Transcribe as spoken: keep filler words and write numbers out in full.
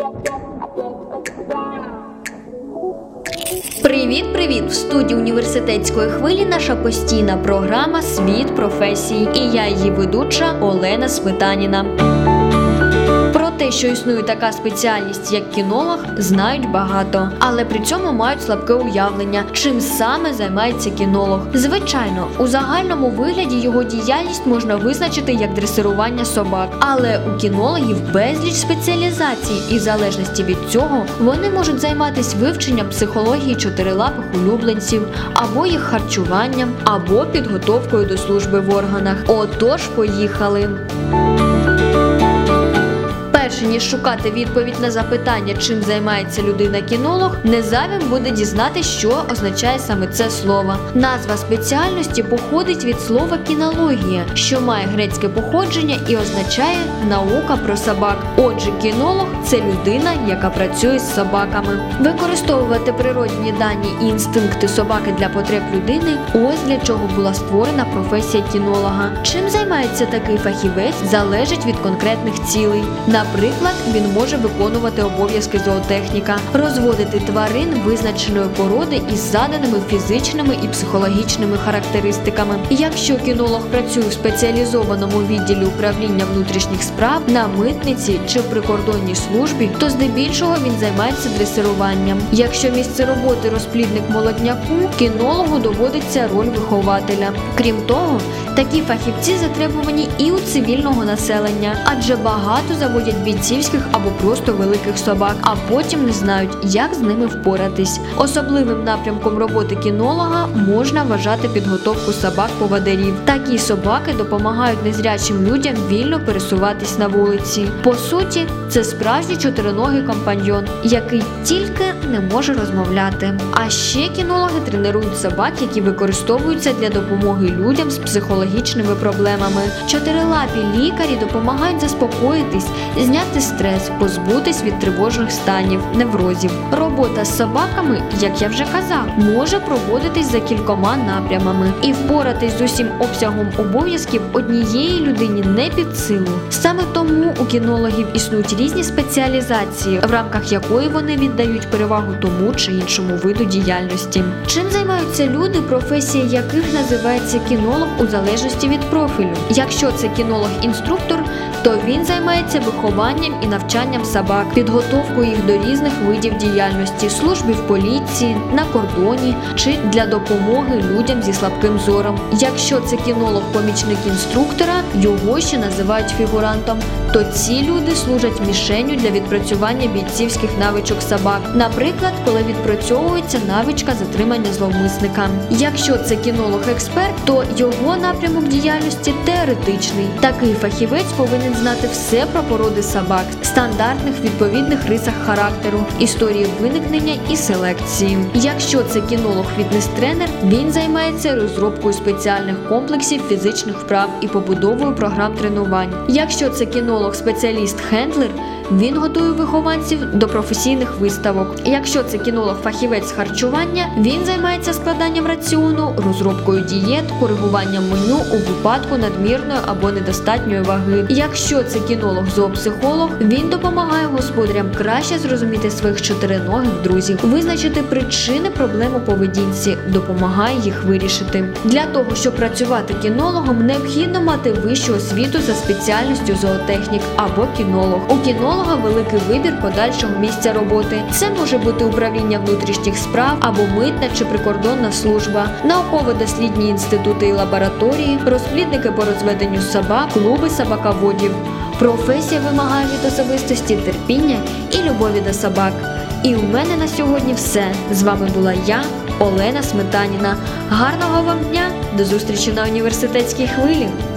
Привіт-привіт! В студії університетської хвилі наша постійна програма «Світ професій». І я її ведуча Олена Сметаніна. Те, що існує така спеціальність, як кінолог, знають багато, але при цьому мають слабке уявлення, чим саме займається кінолог. Звичайно, у загальному вигляді його діяльність можна визначити як дресирування собак, але у кінологів безліч спеціалізацій, і в залежності від цього вони можуть займатися вивченням психології чотирилапих улюбленців, або їх харчуванням, або підготовкою до служби в органах. Отож, поїхали! Перше ніж шукати відповідь на запитання, чим займається людина-кінолог, не зайвим буде дізнатися, що означає саме це слово. Назва спеціальності походить від слова кінологія, що має грецьке походження і означає наука про собак. Отже, кінолог – це людина, яка працює з собаками. Використовувати природні дані і інстинкти собаки для потреб людини – ось для чого була створена професія кінолога. Чим займається такий фахівець – залежить від конкретних цілей. Наприклад, він може виконувати обов'язки зоотехніка, розводити тварин визначеної породи із заданими фізичними і психологічними характеристиками. Якщо кінолог працює в спеціалізованому відділі управління внутрішніх справ, на митниці чи в прикордонній службі, то здебільшого він займається дресируванням. Якщо місце роботи розплідник молодняку, кінологу доводиться роль вихователя. Крім того, такі фахівці затребувані і у цивільного населення, адже багато заводять бійцівських або просто великих собак, а потім не знають, як з ними впоратись. Особливим напрямком роботи кінолога можна вважати підготовку собак-поводирів. Такі собаки допомагають незрячим людям вільно пересуватись на вулиці. По суті, це справжній чотириногий компаньйон, який тільки не може розмовляти. А ще кінологи тренують собак, які використовуються для допомоги людям з психологічними проблемами. Чотирилапі лікарі допомагають заспокоїтись, зняти стрес, позбутись від тривожних станів, неврозів. Робота з собаками, як я вже казав, може проводитись за кількома напрямами. І впоратись з усім обсягом обов'язків однієї людині не під силу. Саме тому у кінологів існують різні спеціалізації, в рамках якої вони віддають перевагу тому чи іншому виду діяльності. Чим займаються люди, професія яких називається кінолог у залежності від профілю. Якщо це кінолог-інструктор, то він займається вихованням і навчанням собак, підготовкою їх до різних видів діяльності, служби в поліції, на кордоні чи для допомоги людям зі слабким зором. Якщо це кінолог-помічник інструктора, його ще називають фігурантом, то ці люди служать мішенню для відпрацювання бійцівських навичок собак. Наприклад, коли відпрацьовується навичка затримання зловмисника. Якщо це кінолог-експерт, то його напрямок діяльності теоретичний. Такий фахівець повинен знати все про породи собак, стандартних відповідних рисах характеру, історії виникнення і селекції. Якщо це кінолог-фітнес-тренер, він займається розробкою спеціальних комплексів фізичних вправ і побудовою програм тренувань. Якщо це кінолог-спеціаліст-хендлер, він готує вихованців до професійних виставок. Якщо це кінолог-фахівець з харчування, він займається складанням раціону, розробкою дієт, коригуванням меню у випадку надмірної або недостатньої ваги. Якщо це кінолог-зоопсихолог, він допомагає господарям краще зрозуміти своїх чотириногих друзів, визначити причини проблем у поведінці, допомагає їх вирішити. Для того, щоб працювати кінологом, необхідно мати вищу освіту за спеціальністю зоотехнік або кінолог. У кінолога великий вибір подальшого місця роботи. Це може бути управління внутрішніх справ або митна чи прикордонна служба, науково-дослідні інститути і лабораторії, розплідники по розведенню собак, клуби собаководів. Професія вимагає від особистості терпіння і любові до собак. І у мене на сьогодні все. З вами була я, Олена Сметаніна. Гарного вам дня, до зустрічі на університетській хвилі!